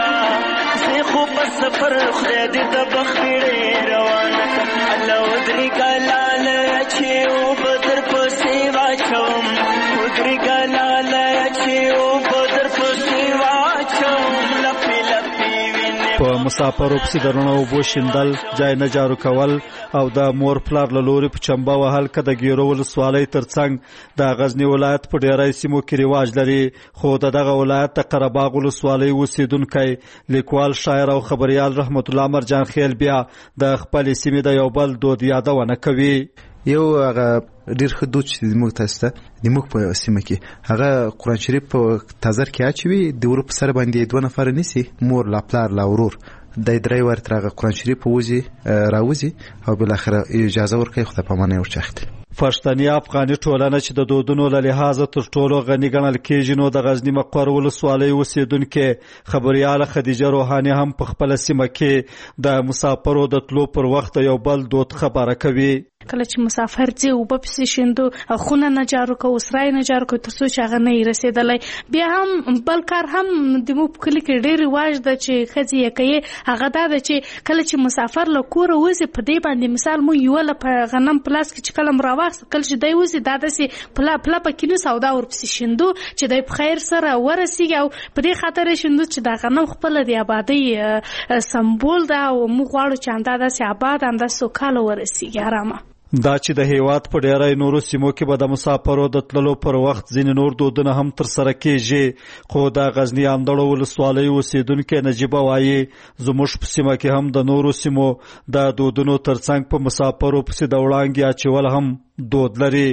Speaker 20: خو په سفر خدای دې د بخیړې روانه کړه الله ودرې ګلاله چې اوبه در پسې واچوم ودرې ګلاله چې اوبه در پسې واچوم لپې لپې وینې
Speaker 21: په مسافرو پسې د رڼو اوبو شیندل جای نه جارو کول او د مور پلار له لوري په چمبه وهل که د ګیرو ولسوالۍ ترڅنګ د غزنی ولایت په ډېری سیمو کې رواج لري. خو د دغه ولایت د قرهباغ ولسوالۍ اوسیدونکی لیکوال شاعر او خبریال رحمت الله مرجان خیل بیا د خپلې سیمې د یو بل دود یادونه کوي.
Speaker 23: یو هغه ډیر ښه دود چې زموږ تاسو ته د موږ په سیمه کې هغه قرآن شریف په تازر کې اچوي د ورو په سر باندې 2 نفر نیسي مور لا پلار لا ورور د درې ورته هغه قرآن شریف وځي راوځي او بل اخر اجازه ورکړي خدای په معنی ورچخت.
Speaker 21: پښتني افغاني ټولنه چې د دودونو له لحاظه تر ټولو غني ګڼل کېږي نو د غزنی مقر ولسوالۍ اوسیدونکې خبریاله خدیجه روحاني هم په خپله سیمه کې د مسافرو د تلو پر وخت یو بل دود خبره کوي.
Speaker 24: کله چې مسافر ځي اوبه پسې شیندو خونه نه جارو کوو سرای نه جارو کوو تر څو چې هغه نه یې رسېدلی. بیا هم بل کار هم د موږ په کلي کې ډېر رواج ده چې ښځې یې کوي هغه دا ده چې کله چې مسافر له کوره وځي په دې باندې مثال مو یوله په غنم په لاس کې چې کله م راواخیست کله چې دی وځي دا داسې پله په کینو سودا ورپسې شیندو چې دی په خیر سره ورسېږي او په دې خاطر یې شیندو چې دا غنم خپله د ابادۍ سمبول ده او موږ غواړو چې همدا داسې اباد همداسې سوکاله ورسېږي ارامه.
Speaker 21: دا چې د هیواد په ډیری نورو سیمو کې به د مسافرو د تللو پر وخت ځینې نور دودونه هم ترسره کیږي. خو د غزنی اندړو ولسوالۍ اوسیدونکې نجیبه وایي زموږ په سیمه کې هم د نورو سیمو د دودونو ترڅنګ په مسافرو پسې د وړانګې اچول هم دود لري.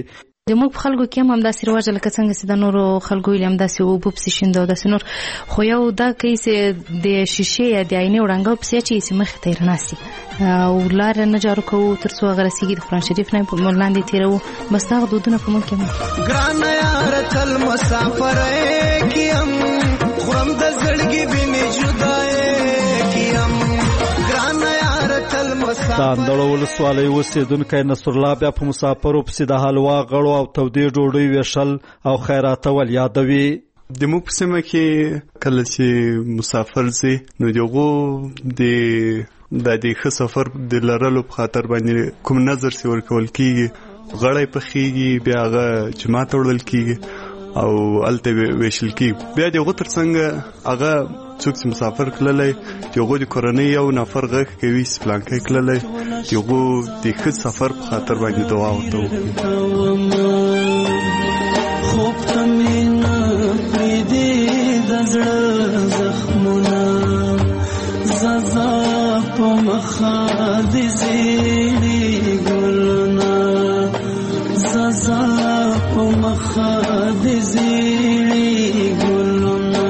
Speaker 1: زموږ خلکو کې هم داسې رواج لکه څنګه چې د نورو خلکو ویل هم داسې اوبه پسې شیندو داسې نور خو یو دا کوي چې د شیشې یا د آینې وړانګو پسې اچوي چې مخې ته یې رڼا سي او لاره نه جارو کوو تر څو هغه رسېږي د قرآن شریف نه یې لاندې تېروو بس دغه دودونه په موږ کې هم
Speaker 20: ګرانه یاره تل مسافره کیم خورم د زړګي بینې جدای کیم ګرانه یاره تل مسافره
Speaker 21: د اندړو ولسوالۍ اوسېدونکی نصرالله بیا په مسافرو پسې د حلوا غړو او تودې ډوډۍ ویشل او خیراتول یادوي.
Speaker 2: د موږ په سیمه کې کله چې مسافر ځي نو دغه د ښه سفر د لرلو په خاطر باندې کوم نظر سي ورکول کیږي غړی پخېږي بیا هغه جماعت وړل کیږي او الته ویشل کیږي بیا دغه ترڅنګ هغه څوک چې مسافر کللی چې هغه د کورنۍ یو نفر غږ کوي سپلانکی کللی چې هغه د ښه سفر په خاطر باندې دعا ورته وکړي.
Speaker 20: خوب ته مې نه پرېږدې د زړه زخمونه زازا په مخه د زیړې ګلونه زازا په مخه د زیړې ګلونه.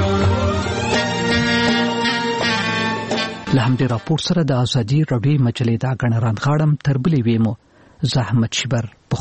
Speaker 3: له همدې راپور سره د ازادي راډیو مجلې دا غنران غاړم تر بلې ویمو زحمت شبر